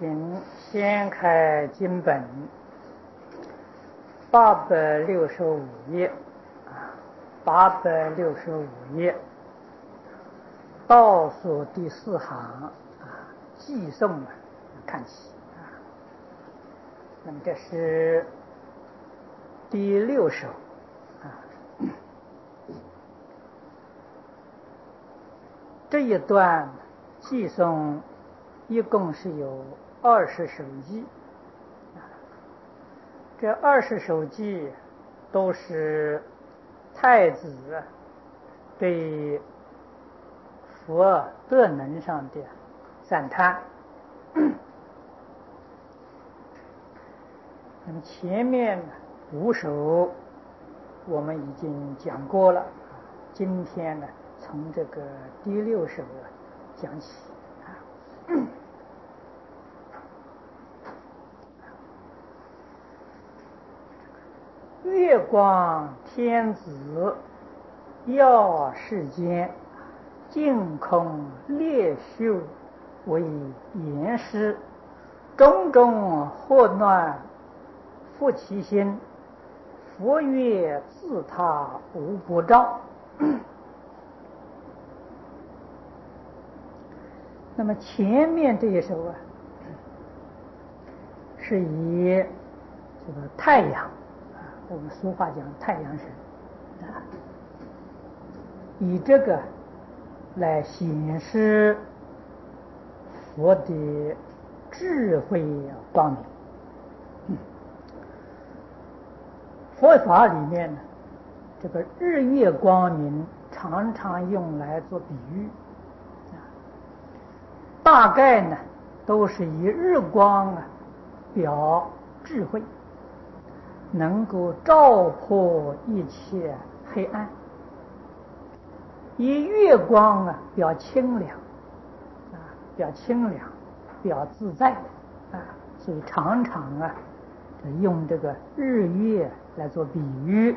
请掀开经本865页，865页倒数第4行寄送看起那么这是第6首这一段寄送一共是有20首偈，这20首偈都是太子对佛德能上的赞叹。那么前面5首我们已经讲过了，今天呢从这个第6首讲起。月光天子耀世间，净空列秀为言师，种种祸乱复其心，佛曰自他无不照。那么前面这一首是以这个太阳我们俗话讲太阳神以这个来显示佛的智慧光明。佛法里面呢，这个日月光明常常用来做比喻，大概呢都是以日光表智慧，能够照破一切黑暗；以月光表清凉，表自在所以常常用这个日月来做比喻。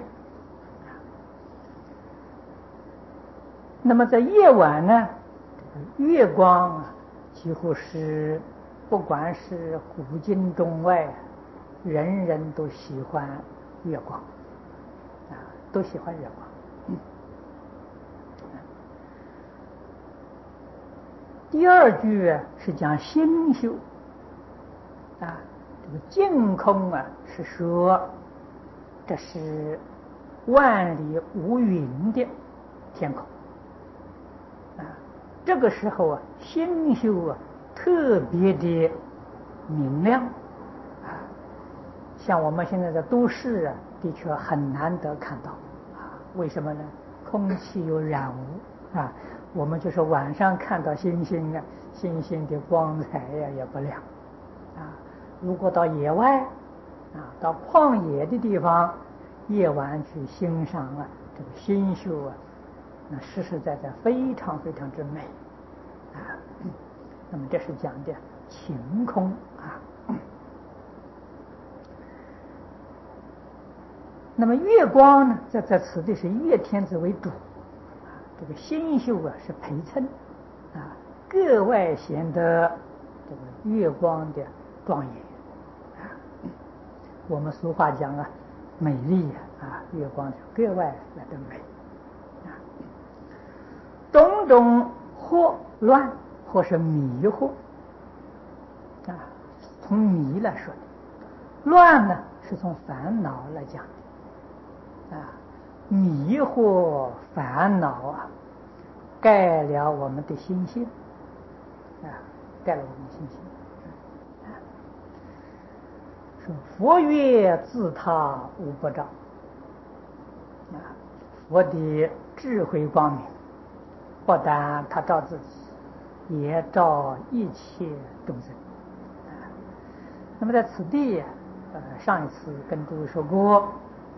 那么在夜晚呢，月光几乎是不管是古今中外，人人都喜欢月光都喜欢月光。第2句是讲星宿这个净空是说这是万里无云的天空这个时候星宿特别的明亮像我们现在的都市的确很难得看到为什么呢？空气有染污我们就是晚上看到星星的光彩也不亮如果到野外到旷野的地方，夜晚去欣赏这个星宿那实实在在非常非常之美那么这是讲的晴空那么月光呢，在此地是月天子为主这个星宿是陪衬格外显得这个月光的庄严我们俗话讲美丽月光格外来的美种种惑乱或是迷惑从迷来说的，乱呢是从烦恼来讲的迷惑烦恼盖了我们的心性盖了我们的心性说佛曰自他无不照佛的智慧光明不但他照自己，也照一切众生那么在此地上一次跟诸位说过，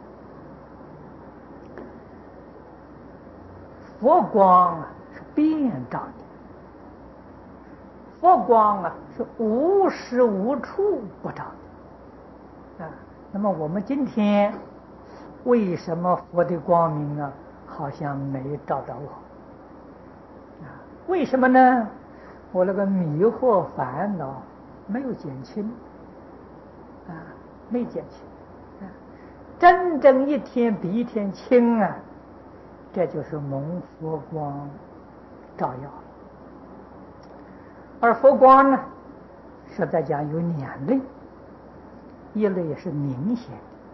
佛光是遍照的，佛光是无时无处不照的那么我们今天为什么佛的光明好像没照着我为什么呢？我那个迷惑烦恼没有减轻啊，没减轻啊，真正一天比一天轻啊，这就是蒙佛光照耀。而佛光呢，实在讲有两类，一类也是明显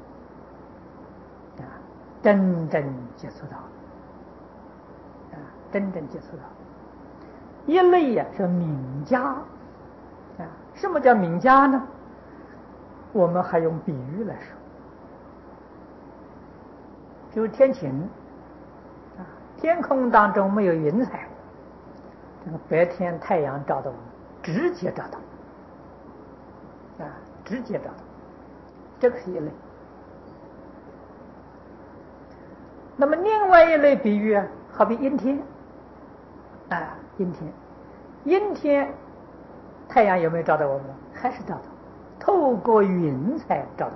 的啊，真正接触到啊，真正接触到；一类呀是敏加啊。什么叫敏加呢？我们还用比喻来说，就是天晴啊，天空当中没有云彩，这个白天太阳照到我们，直接照到啊，直接照到，这个是一类。那么另外一类比喻啊，好比阴天啊，阴天太阳有没有照到我们？还是照到，透过云彩照到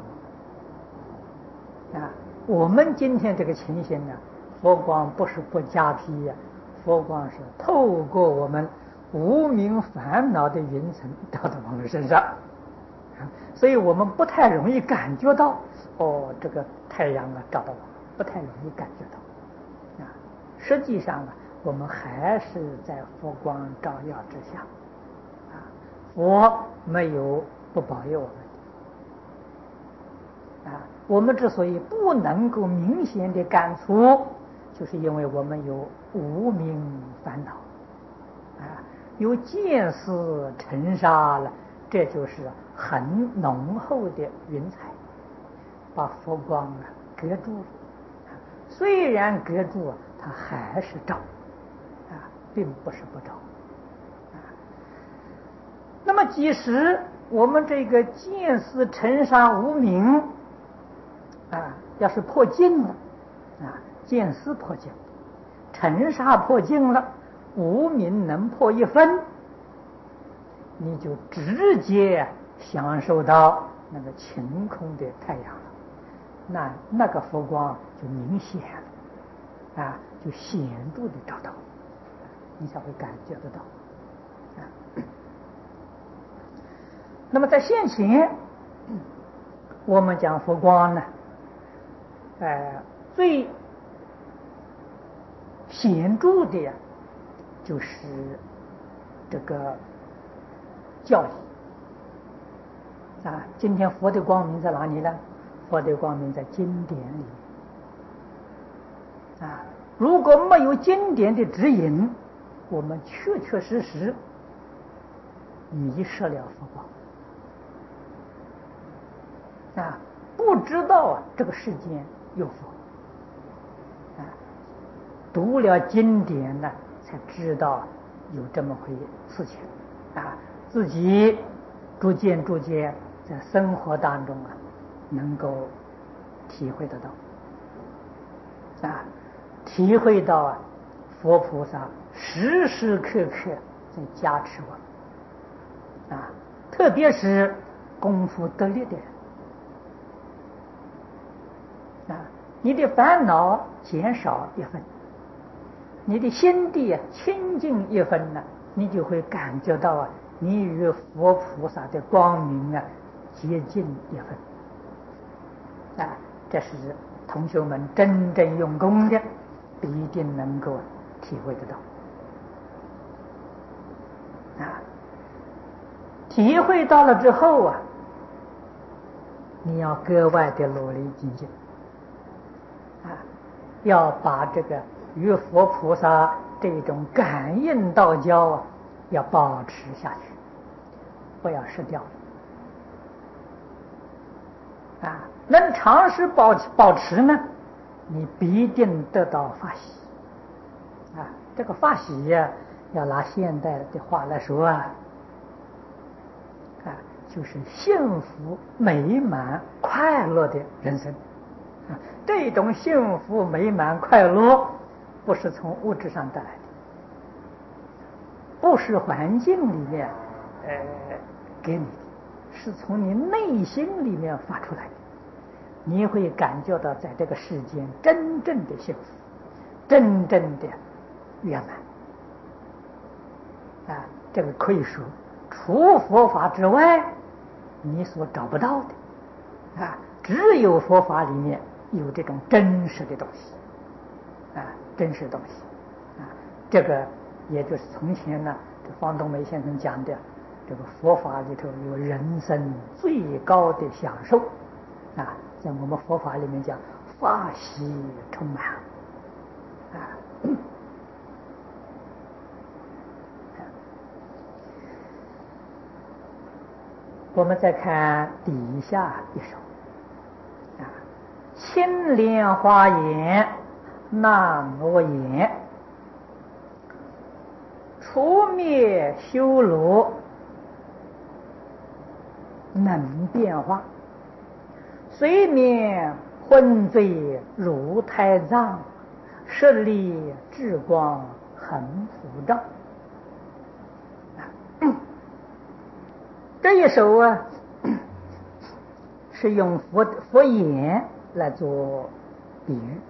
我们啊。我们今天这个情形呢，佛光不是不加披呀，佛光是透过我们无明烦恼的云层照到我们身上，所以我们不太容易感觉到这个太阳啊照到我们，不太容易感觉到啊。实际上啊，我们还是在佛光照耀之下啊，佛没有不保佑我们啊。我们之所以不能够明显的感触，就是因为我们有无明烦恼啊，有见思尘沙了，这就是很浓厚的云彩，把佛光啊隔住了。虽然隔住，它还是照啊，并不是不照啊。那么即使我们这个见思尘沙无明啊，要是破尽了啊，见思破尽，尘沙破尽了，无明能破一分，你就直接享受到那个晴空的太阳了，那个佛光就明显了啊，就显著的照到，你才会感觉得到啊。那么在现前，我们讲佛光呢，最显著的呀，就是这个教义啊。今天佛的光明在哪里呢？佛的光明在经典里面啊。如果没有经典的指引，我们确确实实迷失了佛光啊，不知道这个世间有佛啊。读了经典呢，才知道有这么回事情啊，自己逐渐在生活当中啊，能够体会得到啊，体会到佛菩萨时时刻刻在加持我们啊，特别是功夫得力的人啊，你的烦恼减少一分，你的心地清净一分呢，你就会感觉到你与佛菩萨的光明接近一分啊。这是同学们真正用功的，必定能够体会得到啊。体会到了之后你要格外的努力精进啊，要把这个与佛菩萨这种感应道交要保持下去，不要失掉啊。能长时保持呢，你必定得到法喜啊。这个法喜要拿现代的话来说就是幸福美满快乐的人生啊。这种幸福美满快乐不是从物质上带来的，不是环境里面给你的，是从你内心里面发出来的。你会感觉到在这个世间真正的幸福，真正的圆满啊。这个可以说除佛法之外，你所找不到的啊，只有佛法里面有这种真实的东西啊，真实的东西啊，这个也就是从前呢，这方东梅先生讲的，这个佛法里头有人生最高的享受啊，在我们佛法里面讲法喜充满啊。我们再看底下一首啊，青莲花眼那罗眼，除灭修罗能变化，随眠昏醉如胎藏，舍利智光恒普照。这一首啊，是用佛眼来做比喻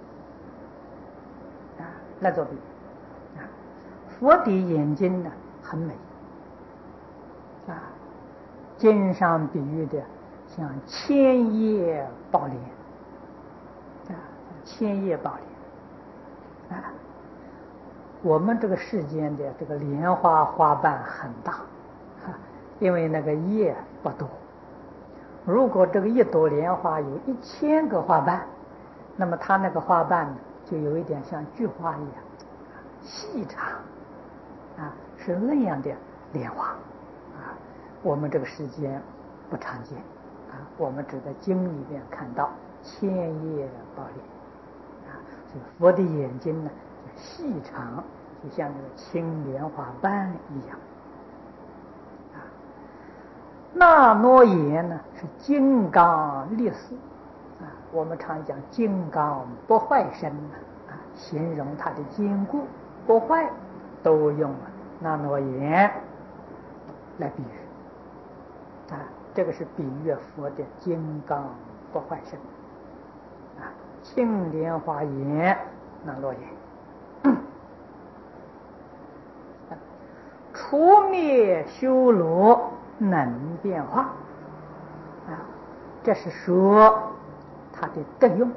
啊，来做比喻啊。佛的眼睛呢很美啊，经上比喻的像千叶宝莲啊，千叶宝莲啊。我们这个世间的这个莲花花瓣很大啊，因为那个叶不多。如果这个一朵莲花有1000个花瓣，那么它那个花瓣呢，就有一点像菊花一样细长啊，是那样的莲花啊。我们这个世间不常见啊，我们只在经里面看到千叶宝莲啊，所以佛的眼睛呢细长，就像那个青莲花瓣一样。那罗眼呢是金刚力士啊，我们常讲金刚不坏身啊，形容它的坚固不坏，都用那罗眼来比喻啊，这个是比喻佛的金刚不坏身啊，青莲花眼那罗眼，除灭修罗能变化啊，这是说它的德用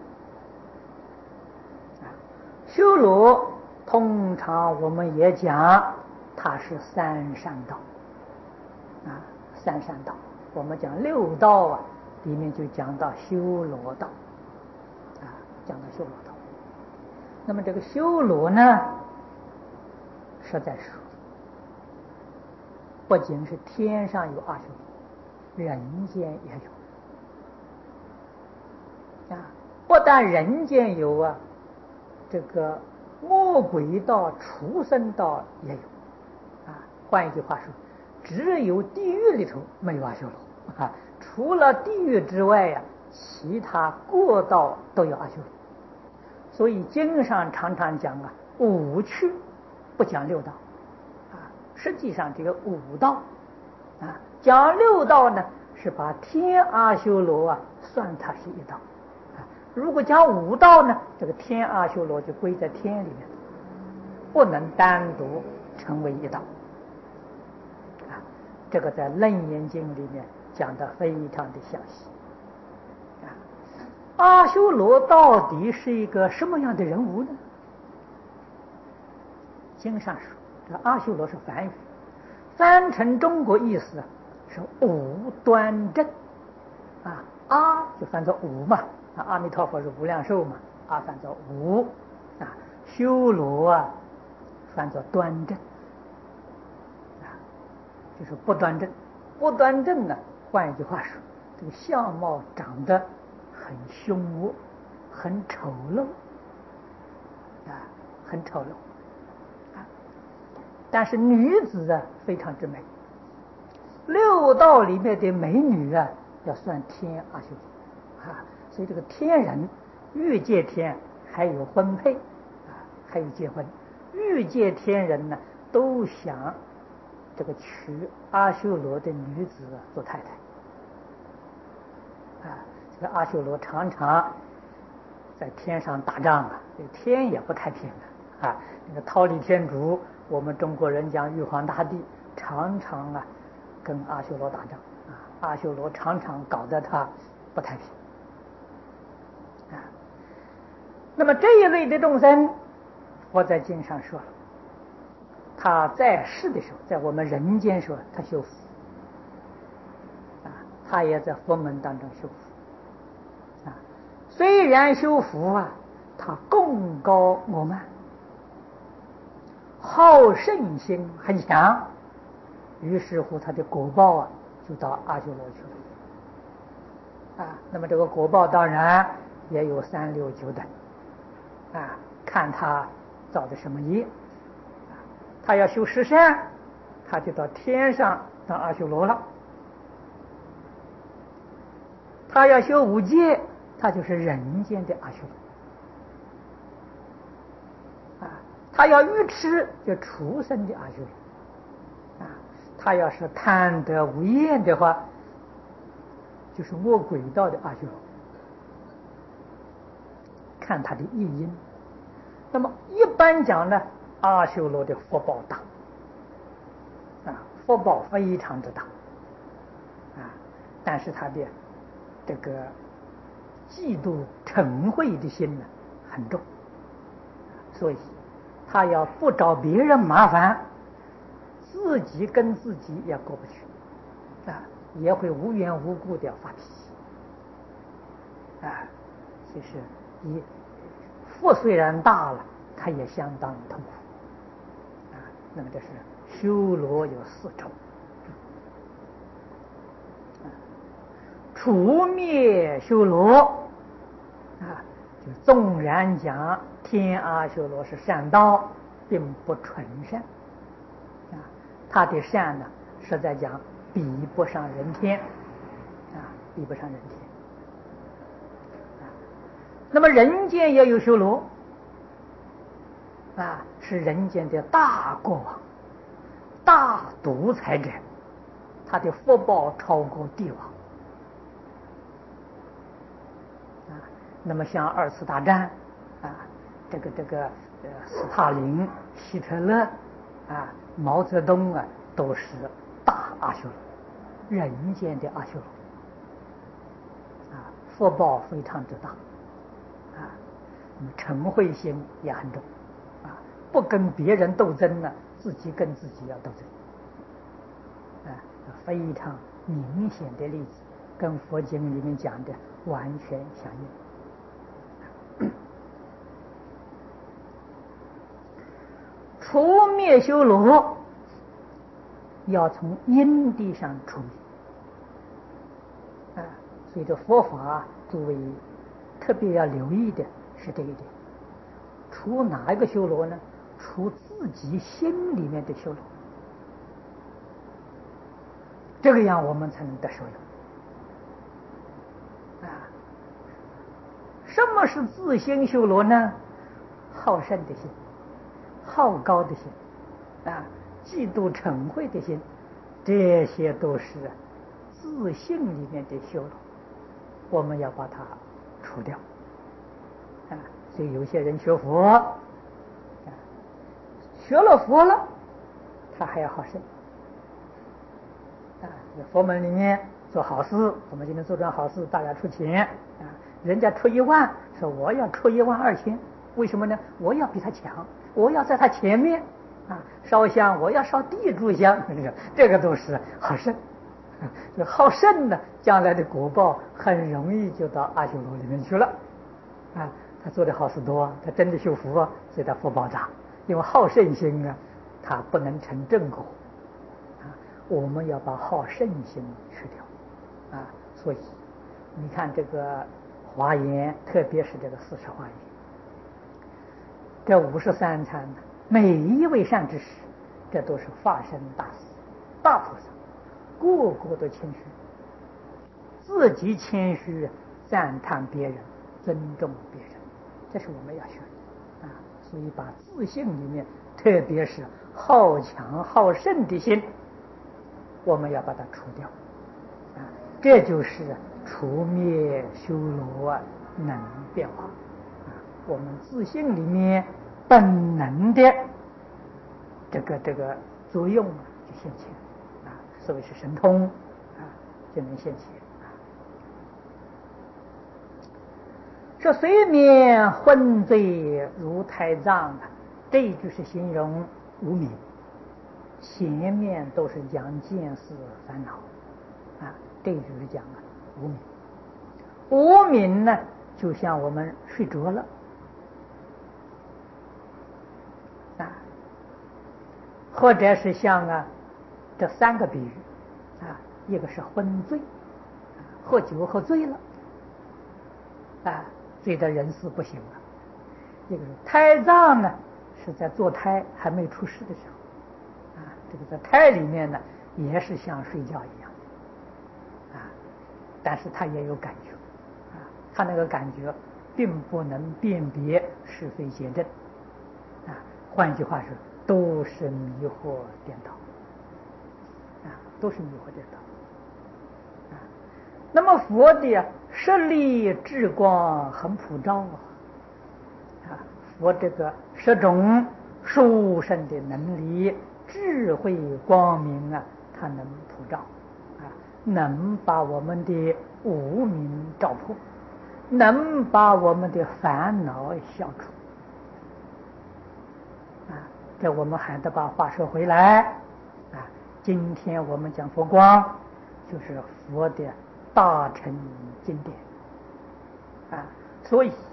啊。修罗通常我们也讲它是三善道啊，三善道我们讲六道啊，里面就讲到修罗道啊，讲到修罗道。那么这个修罗呢，实在说不仅是天上有阿修罗，人间也有啊。不但人间有啊，这个魔鬼道、畜生道也有啊。换一句话说，只有地狱里头没有阿修罗啊，除了地狱之外呀，其他各道都有阿修罗。所以经上常常讲啊，五趣不讲六道。实际上这个5道啊，讲6道呢，是把天阿修罗啊算它是一道啊。如果讲5道呢，这个天阿修罗就归在天里面，不能单独成为一道啊。这个在《楞严经》里面讲得非常的详细啊。阿修罗到底是一个什么样的人物呢？经上说这阿修罗是梵语，翻成中国意思是无端正啊，阿就翻作无嘛，阿弥陀佛是无量寿嘛，阿翻作无啊，修罗啊翻作端正啊，就是不端正。不端正呢，换一句话说，这个相貌长得很凶恶，很丑陋啊，很丑陋。但是女子啊非常之美，6道里面的美女啊要算天阿修罗啊，所以这个天人欲界天还有婚配啊，还有结婚，欲界天人呢都想这个娶阿修罗的女子做太太啊。这个阿修罗常常在天上打仗啊，这天也不太平啊。那个忉利天竺，我们中国人讲玉皇大帝， 常常跟阿修罗打仗阿修罗常常搞得他不太平那么这一类的众生，佛在经上说了，他在世的时候，在我们人间说他修福他也在佛门当中修福虽然修福他功高我慢，好胜心很强，于是乎他的果报就到阿修罗去了那么这个果报当然也有3、6、9等看他造的什么业他要修十善，他就到天上当阿修罗了；他要修5戒，他就是人间的阿修罗他要愚痴，就畜生的阿修罗他要是贪得无厌的话，就是魔鬼道的阿修罗。看他的业因，那么一般讲呢，阿修罗的福报大福报非常之大但是他的这个嫉妒嗔恚的心呢很重所以他要不找别人麻烦，自己跟自己也过不去也会无缘无故的发脾气其实福虽然大了，他也相当痛苦那么这是修罗有4种除灭修罗就纵然讲天阿修罗是善道，并不纯善他的善呢，实在讲比不上人天比不上人天那么人间也有修罗是人间的大国王、大独裁者，他的福报超过帝王那么像2次大战这个斯大林、希特勒毛泽东都是大阿修罗，人间的阿修罗福报非常之大那么嗔恚心也很重不跟别人斗争呢，自己跟自己要斗争非常明显的例子，跟佛经里面讲的完全相应除灭修罗要从因地上除灭所以这佛法诸位特别要留意的是这一点，除哪一个修罗呢？除自己心里面的修罗，这个样我们才能得受用什么是自心修罗呢？好胜的心，好高的心嫉妒嗔恚的心，这些都是自性里面的修罗，我们要把它除掉所以有些人学佛学了佛了，他还要好胜佛门里面做好事，我们今天做桩好事，大家出钱人家出1万，说我要出12000，为什么呢？我要比他强，我要在他前面烧香我要烧地柱香，这个都是好胜好胜呢，将来的果报很容易就到阿修罗里面去了他做的好事多他真的修福所以他福报大。因为好胜心他不能成正果我们要把好胜心去掉所以你看这个华严，特别是这个40华严，这53禅每一位善知识，这都是化身大士、大菩萨，个个都谦虚，自己谦虚，赞叹别人，尊重别人，这是我们要学的所以把自信里面，特别是好强好胜的心，我们要把它除掉这就是除灭修罗能变化我们自信里面本能的这个作用就现前啊，所谓是神通啊，就能现前啊。说睡眠昏醉如胎藏啊，这一句是形容无明，前面都是讲见思烦恼啊，这一句是讲无明。无明呢，就像我们睡着了啊，或者是像这三个比喻啊，一个是昏醉，喝酒喝醉了啊，醉得人事不省了；一个是胎藏呢，是在做胎还没出世的时候啊，这个在胎里面呢，也是像睡觉一样啊，但是他也有感觉啊，他那个感觉并不能辨别是非邪正啊，换句话说，都是迷惑颠倒啊，都是迷惑颠倒啊。那么佛的舍利智光很普照啊，佛这个十种殊胜的能力、智慧光明啊，它能普照啊，能把我们的无明照破，能把我们的烦恼消除啊。这我们还得把话说回来啊，今天我们讲佛光，就是佛的大乘经典啊，所以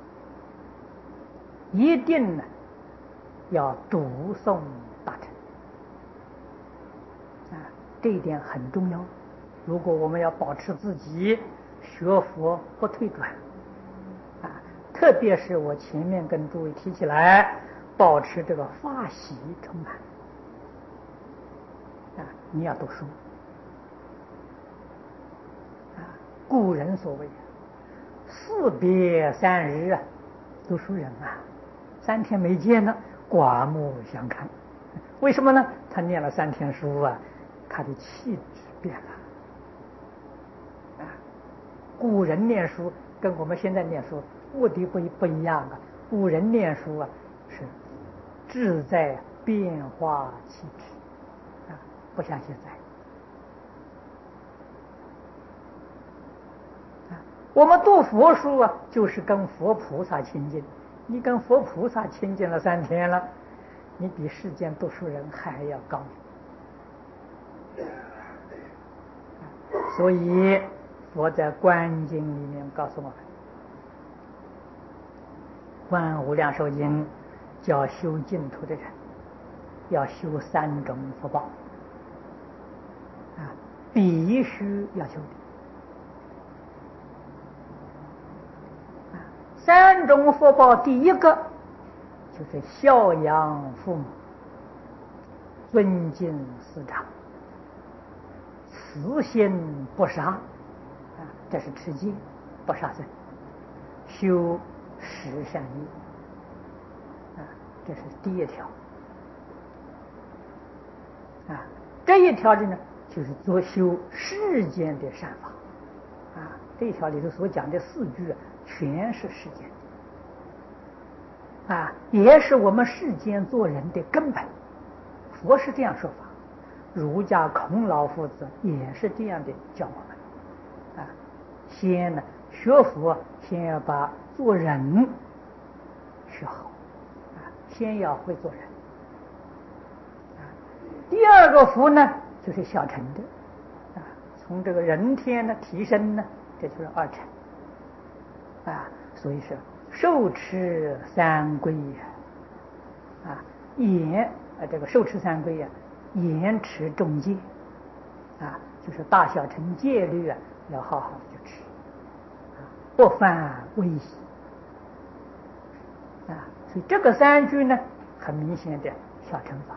一定呢要读诵大乘啊，这一点很重要。如果我们要保持自己学佛不退转啊，特别是我前面跟诸位提起来，保持这个法喜充满啊，你要读书啊。古人所谓士别三日啊，读书人啊，3天没见了，刮目相看。为什么呢？他念了3天书啊，他的气质变了啊。古人念书跟我们现在念书目的不一样啊。古人念书啊是志在变化气质啊，不像现在啊。我们读佛书啊，就是跟佛菩萨亲近。你跟佛菩萨亲近了3天了，你比世间读书人还要高明。所以佛在观经里面告诉我们，观无量寿经叫修净土的人要修3种福报啊，必须要修的啊。3种福报，第一个就是孝养父母，尊敬师长，慈心不杀啊，这是持戒不杀生，修十善业啊，这是第1条啊。这一条的呢，就是做修世间的善法啊。这一条里头所讲的4句啊，全是世间啊，也是我们世间做人的根本。佛是这样说法，儒家孔老夫子也是这样的教我们啊。先呢学佛，先要把做人学好啊，先要会做人啊。第2个福呢，就是小乘的啊，从这个人天呢提升呢，这就是2乘啊。所以是受持3规啊，这个受持3规啊，严持众戒啊，就是大小乘戒律啊，要好好的去持啊，不犯威仪啊。所以这个3句呢，很明显的小乘法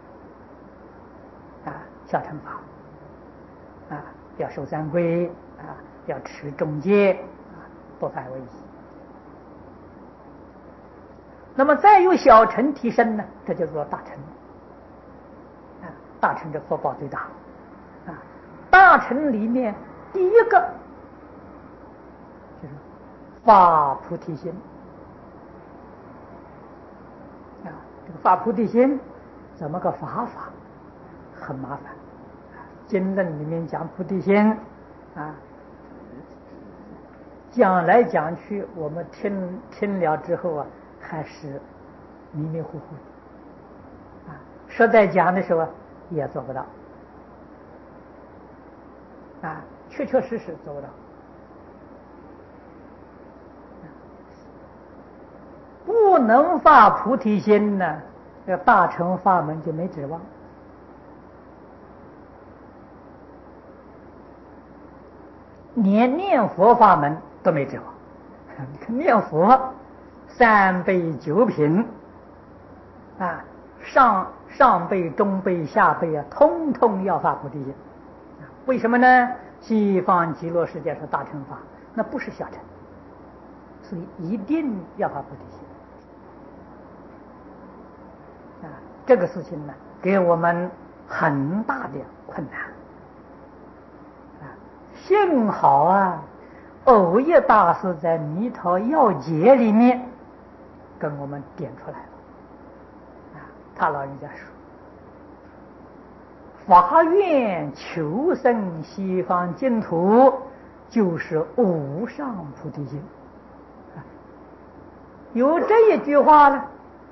啊，小乘法啊，要守3规啊，要持众戒啊，不犯威仪。那么再有小乘提升呢，这就说大乘啊，大乘的福报最大啊。大乘里面第一个就是发菩提心啊。这个发菩提心怎么个发法？ 很麻烦。经论里面讲菩提心啊，讲来讲去，我们听了之后啊，还是迷迷糊糊的啊。实在讲的时候也做不到啊，确确实实做不到。不能发菩提心呢，这大乘法门就没指望。连念佛法门都没指望，念佛三辈九品啊，上辈、中辈、下辈啊，通通要发菩提心。为什么呢？西方极乐世界是大乘法，那不是小乘，所以一定要发菩提心。这个事情呢，给我们很大的困难。幸好啊，藕益大师在《弥陀要解》里面跟我们点出来了。他老人家说，发愿求生西方净土，就是无上菩提心。有这一句话呢，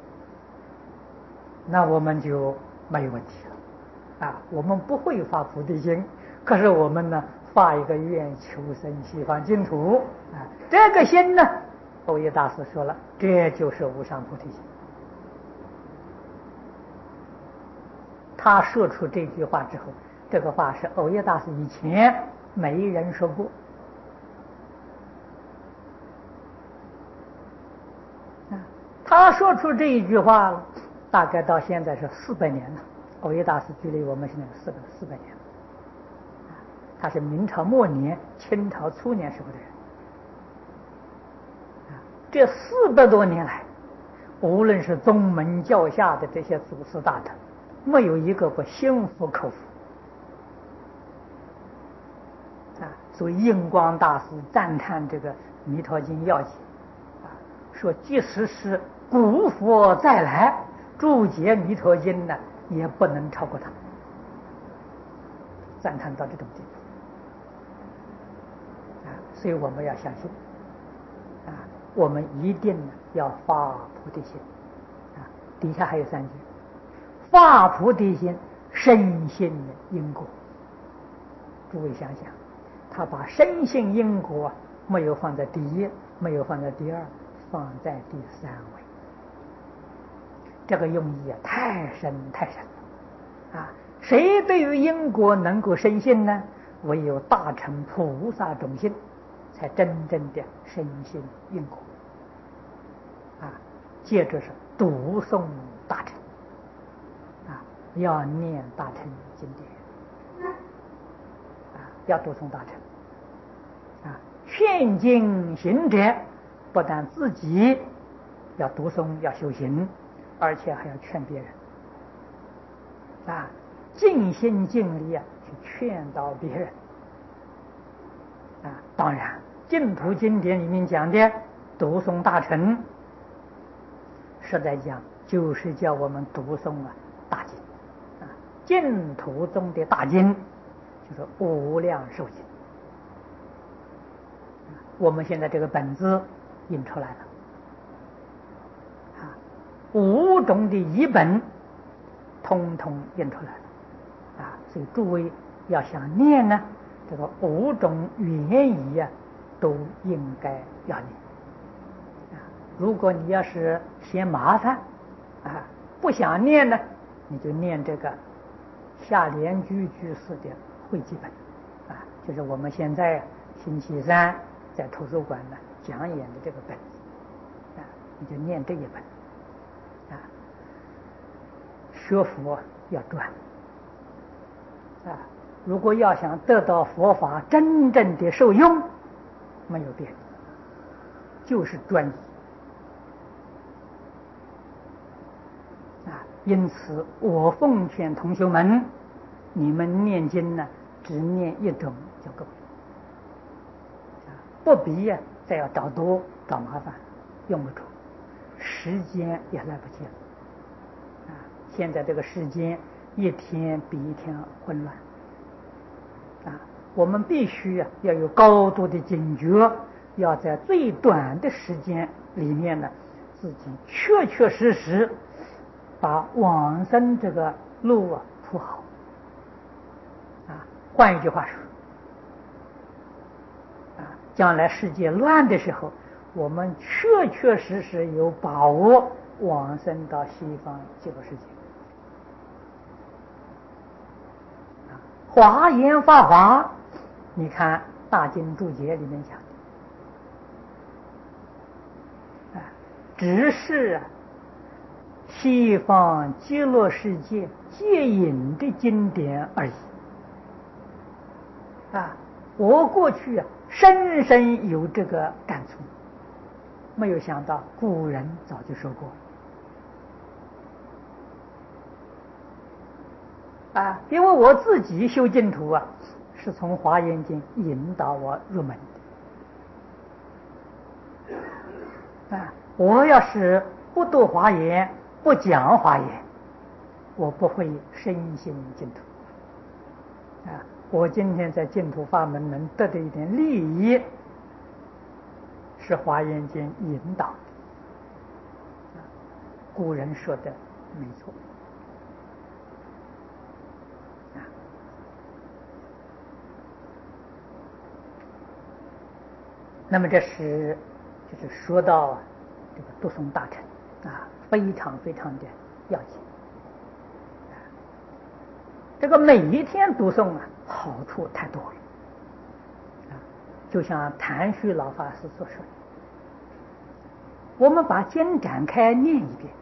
那我们就没有问题了。我们不会发菩提心，可是我们呢，发一个愿求生西方净土这个心呢，藕益大师说了，这就是无上菩提心。他说出这句话之后，这个话是藕益大师以前没人说过他说出这一句话了，大概到现在是400年了。藕益大师距离我们现在400年了。他是明朝末年、清朝初年时候的人。这400多年来，无论是宗门教下的这些祖师大德，没有一个不心服口服。所以印光大师赞叹这个《弥陀经要解》说即使是古佛再来注解《弥陀经》呢，也不能超过他。赞叹到这种地步所以我们要相信我们一定要发菩提心底下还有3句：发菩提心，深信因果。诸位想想，他把深信因果没有放在第1，没有放在第2，放在第3位。这个用意太深太深了谁对于因果能够深信呢？唯有大乘菩萨种信，才真正的深信因果接着是读诵大乘要念大乘经典要读诵大乘劝经行者，不但自己要读诵要修行，而且还要劝别人尽心尽力去劝导别人当然净土经典里面讲的读诵大乘，实在讲就是叫我们读诵大经净土中的大经就是无量寿经。我们现在这个本子印出来了5种的译本通通印出来了所以诸位要想念呢，这个5种原语都应该要念如果你要是嫌麻烦不想念呢，你就念这个下联居居士的汇集本就是我们现在星期3在图书馆呢讲演的这个本子你就念这一本学佛要专如果要想得到佛法真正的受用，没有别的，就是专一因此我奉劝同学们，你们念经呢，只念1种就够了不必再要找多找麻烦，用不着，时间也来不及了现在这个时间一天比一天混乱我们必须要有高度的警觉，要在最短的时间里面呢，自己确确实实把往生这个路铺好换一句话说将来世界乱的时候，我们确确实实有把握往生到西方极乐世界。华严法华，你看大经注解里面讲的只是西方极乐世界接引的经典而已我过去深深有这个感触，没有想到古人早就说过因为我自己修净土是从华严经引导我入门的我要是不读华严，不讲华严，我不会深信净土我今天在净土法门能得的一点利益，是华严经引导的古人说的没错那么这是就是说到这个读诵大乘非常非常的要紧这个每一天读诵好处太多了就像谭旭老法师所说的，我们把经展开念一遍，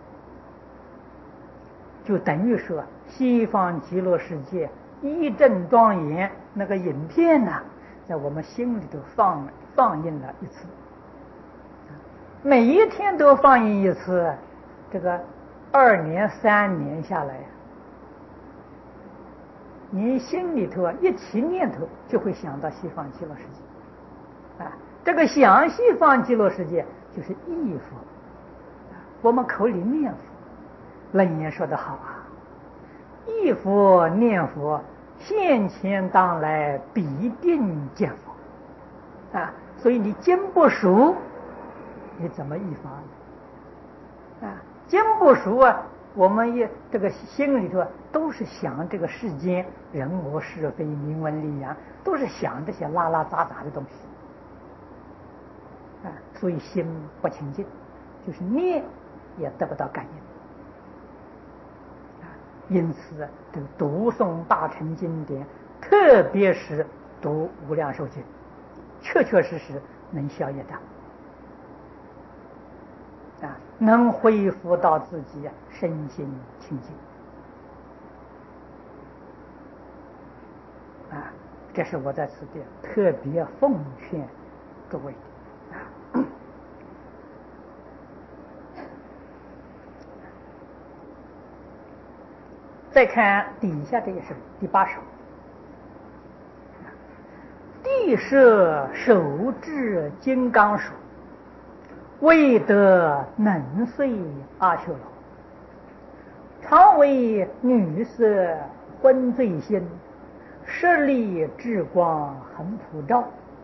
就等于说西方极乐世界一正庄严那个影片在我们心里头放映了一次，每一天都放映一次，这个2年3年下来你心里头一起念头就会想到西方极乐世界这个想西方极乐世界就是忆佛我们口里念佛，楞严说得好忆佛念佛，现前当来必定见佛所以你经不熟，你怎么忆法经不熟我们也这个心里头都是想这个世间人我是非名闻利养，都是想这些拉拉杂杂的东西所以心不清净，就是念也得不到感应因此这个读诵大乘经典，特别是读无量寿经，确确实实能消业障能恢复到自己身心清净这是我在此地特别奉劝诸位的再看底下这个是第8首，地设手制金刚手，未得能遂阿修罗，常为女色昏醉心，舍利智光恒普照。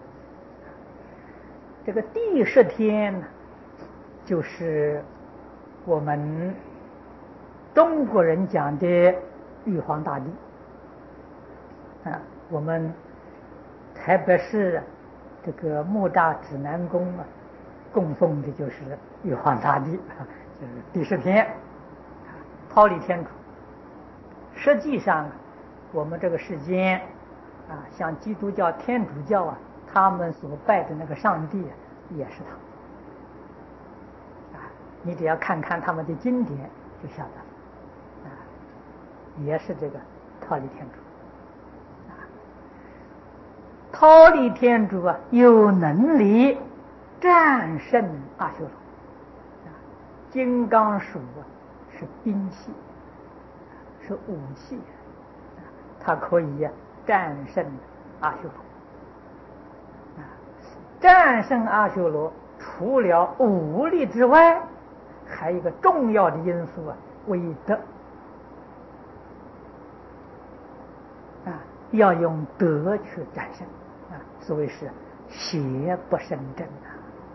这个第10天就是我们中国人讲的玉皇大帝我们台北市这个木栅指南宫供奉的就是玉皇大帝就是第10天忉利天主。实际上我们这个世间像基督教天主教他们所拜的那个上帝也是他你只要看看他们的经典就晓得也是这个忉利天主忉利天主有能力战胜阿修罗金刚杵是兵器是武器它可以战胜阿修罗战胜阿修罗除了武力之外，还有一个重要的因素为德要用德去战胜啊，所谓是邪不胜正啊。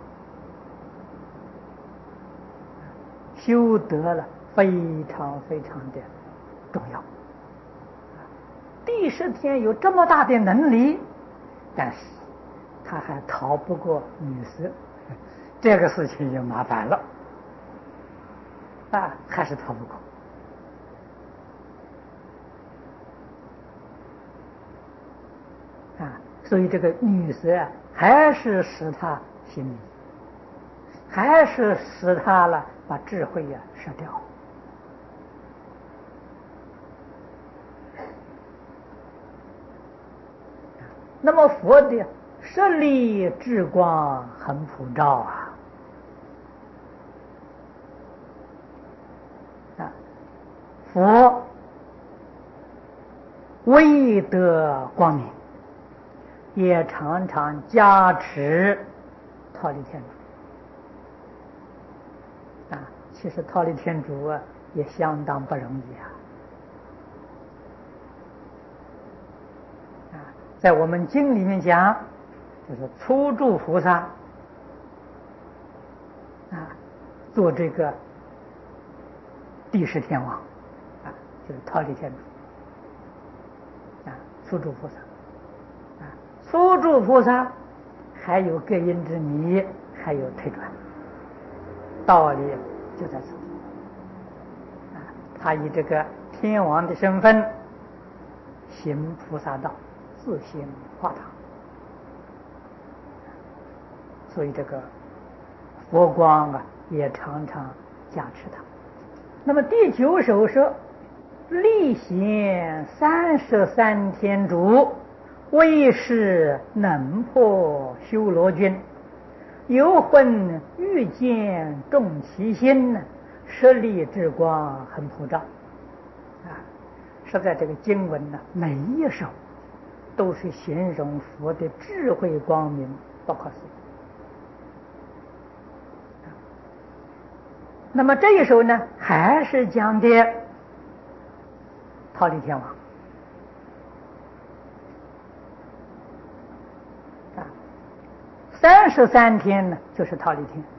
修德了非常非常的重要。第10天有这么大的能力，但是他还逃不过女色，这个事情就麻烦了啊，还是逃不过啊。所以这个女色啊，还是使他心迷，还是使他了把智慧呀失掉。那么佛的舍利智光很普照啊，佛威德光明，也常常加持忉利天主啊。其实忉利天主啊也相当不容易啊。在我们经里面讲，就是初住菩萨啊，做这个第10天王啊，就是忉利天主啊，初住菩萨啊，初住菩萨还有各因之迷，还有退转，道理就在此啊。他以这个天王的身份行菩萨道，自行化堂，所以这个佛光啊也常常加持他。那么第9首说，力显33天主，威势能破修罗军，游魂欲见众其心，舍利智光很普照啊。实在这个经文呢，每一首都是形容佛的智慧光明不可思议。那么这一首呢，还是讲的忉利天王啊，33天呢就是忉利天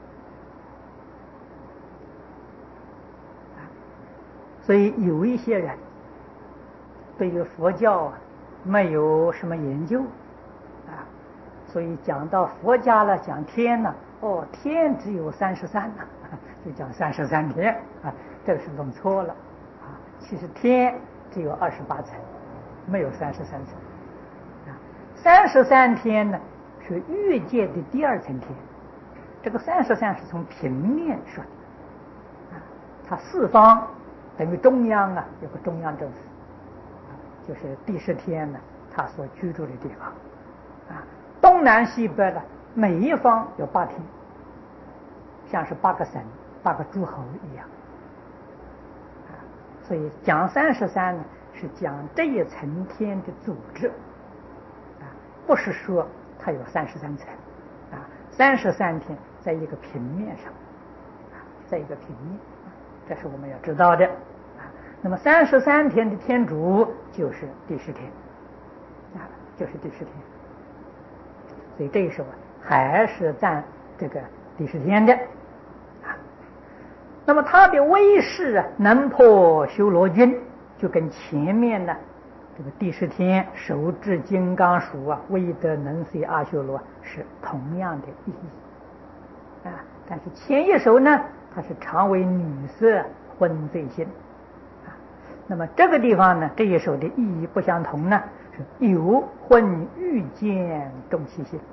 啊。所以有一些人对于佛教没有什么研究啊，所以讲到佛家了，讲天呢，天只有33呢，就讲33天啊，这个是弄错了啊。其实天只有28层，没有33层啊。33天呢是欲界的第2层天，这个33是从平面说的啊，它四方等于中央啊，有个中央政府啊，就是第10天呢他所居住的地方啊，东南西北呢每一方有8天，像是8个省、8个诸侯一样啊。所以讲33呢是讲这一层天的组织啊，不是说它有33层啊。33天在一个平面上啊，在一个平面，这是我们要知道的啊。那么33天的天主就是第10天啊，就是第10天。所以这一首啊还是占这个第10天的啊。那么他的威势啊，能破修罗军，就跟前面呢这个第10天手执金刚杵啊，威德能摧阿修罗是同样的意义啊。但是前一首呢，它是常为女色昏醉心啊。那么这个地方呢，这一首的意义不相同呢，是有昏欲见众其心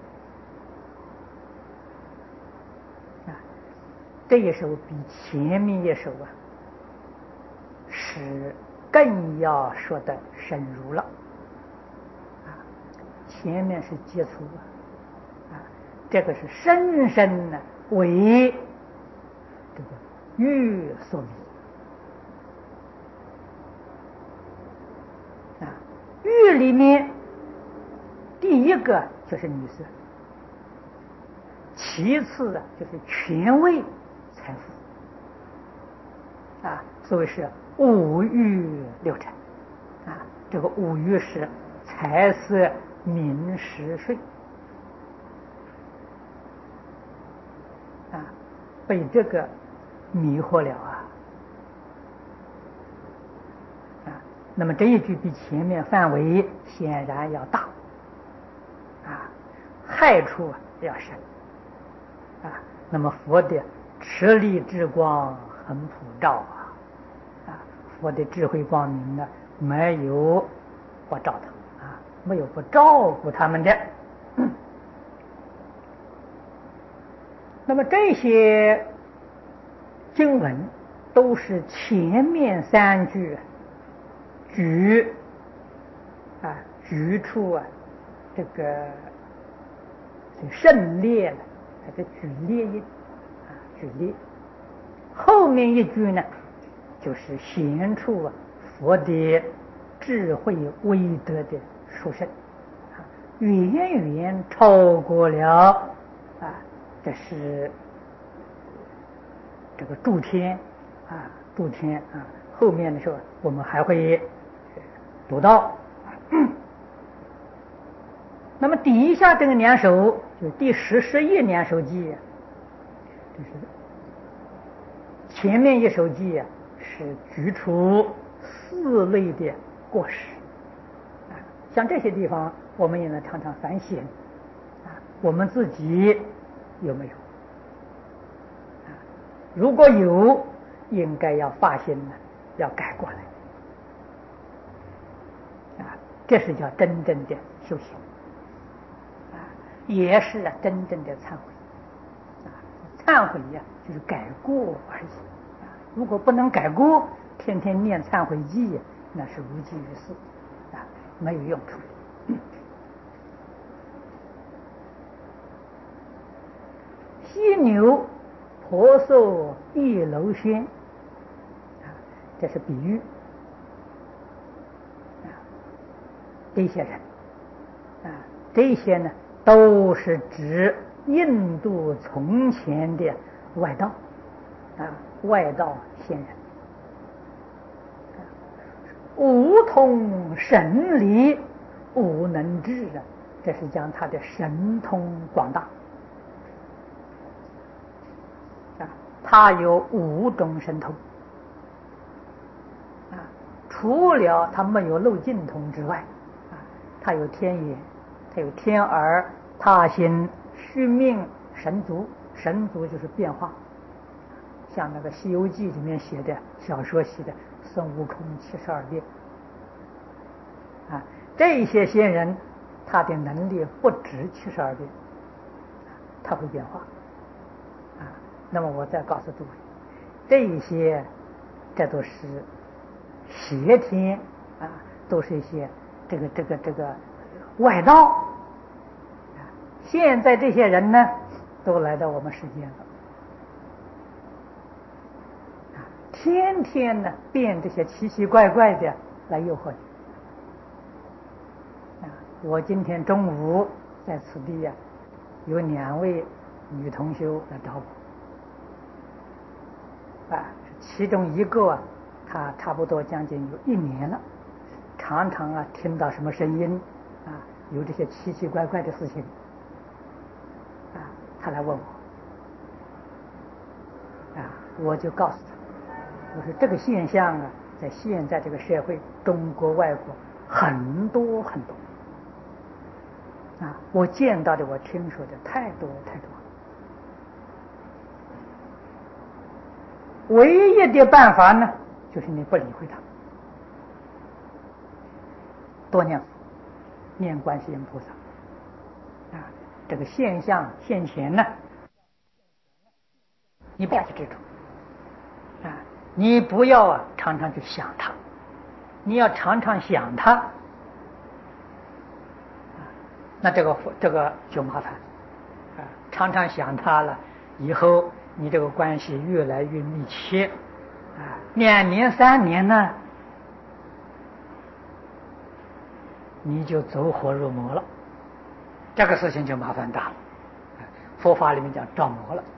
啊。这一首比前面一首啊是更要说的深入了啊。前面是接触啊，这个是深深的为这个欲所迷啊。欲里面第一个就是女色，其次啊就是权位、财富啊，所谓是五欲六尘啊。这个五欲是财财色名食睡啊，被这个迷惑了啊！那么这一句比前面范围显然要大啊，害处要深啊。那么佛的持力之光很普照佛的智慧光明呢，没有不照他没有不照顾他们的。那么这些经文都是前面3句举出这个胜劣了，它的举列音举列。后面一句呢，就是显出佛的智慧威德的殊胜远远超过了这是这个诸天后面的时候我们还会读到。那么底下这个2首，就第10、112首偈这是前面1首偈是举出4类的过失像这些地方我们也能常常反省我们自己有没有如果有，应该要发心要改过来这是叫真正的修行也是真正的忏悔忏悔就是改过而已如果不能改过，天天念忏悔偈那是无济于事没有用处。犀牛婆娑一楼轩这是比喻这些人这些呢都是指印度从前的外道外道仙人无通神理无能治这是讲他的神通广大他有5种神通除了他没有漏尽通之外他有天眼，他有天耳、他心、须命、神足。神足就是变化，像那个《西游记》里面写的小说写的孙悟空72变这些仙人他的能力不止72变他会变化那么我再告诉诸位，这都是邪天都是一些这个外道现在这些人呢都来到我们世间了天天呢变这些奇奇怪怪的来诱惑你我今天中午在此地有2位女同修来找我其中一个她差不多将近有1年了，常常听到什么声音有这些奇奇怪怪的事情她来问我我就告诉她，我说这个现象在现在这个社会中国外国很多很多我见到的我听说的太多太多唯一的办法呢就是你不理会他，多念佛念观世音菩萨这个现象现前呢你不要去执着你不要常常去想它，你要常常想它那这个就麻烦常常想它了以后你这个关系越来越密切2年3年呢你就走火入魔了，这个事情就麻烦大了佛法里面讲着魔了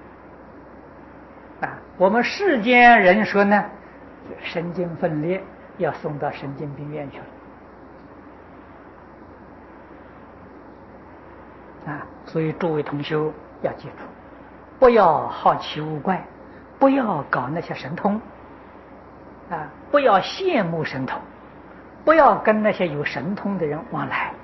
我们世间人说呢神经分裂要送到神经病院去了啊！所以诸位同修要记住，不要好奇无怪，不要搞那些神通啊，不要羡慕神通，不要跟那些有神通的人往来